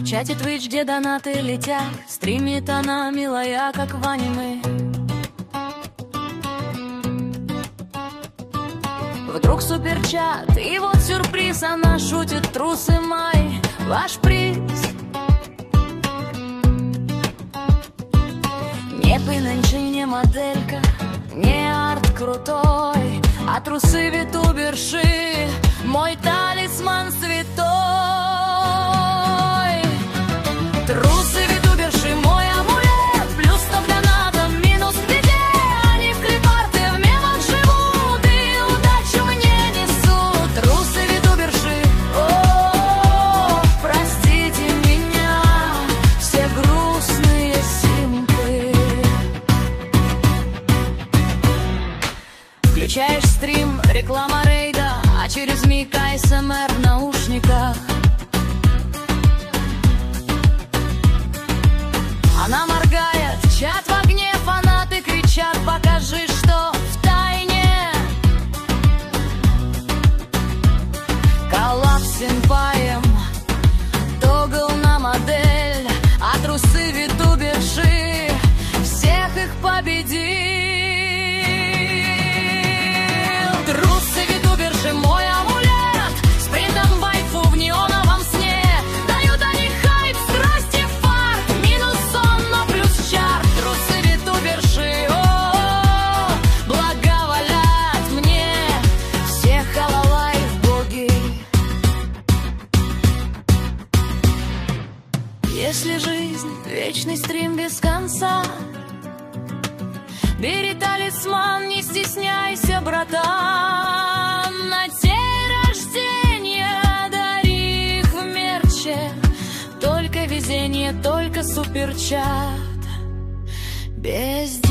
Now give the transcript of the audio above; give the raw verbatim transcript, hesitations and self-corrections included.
чате Twitch, где донаты летят, стримит она милая, как в аниме. Вдруг суперчат, и вот сюрприз, она шутит: трусы май, ваш приз. Нет, вы нынче не моделька, не арт крутой, а трусы витуберши, мой талисман святой. Трусы витуберши, мой амулет, плюс сто донатов, минус где, они в клипарте в мемах живут и удачу мне несут. Трусы витуберши, о, простите меня, все грустные симпы. Включаешь стрим, реклама рейда, а через миг эй эс эм эр в наушниках. Она моргает, чат в огне, фанаты кричат: покажи, что в тайне. Коллапс синпаем, тогл на модель, а трусы витуберши, всех их победил. Трусы витуберши, мой амулет, с принтом вайфу в неоновом сне, дают они хайп, страсти, фарт, минус сон, но плюс чарт. Трусы витуберши, о, благоволят мне, все халалайф боги. Если жизнь вечный стрим без конца, бери талисман, не стесняйся, братан. На день рождения дари их в мерче, только везение, только суперчат. Без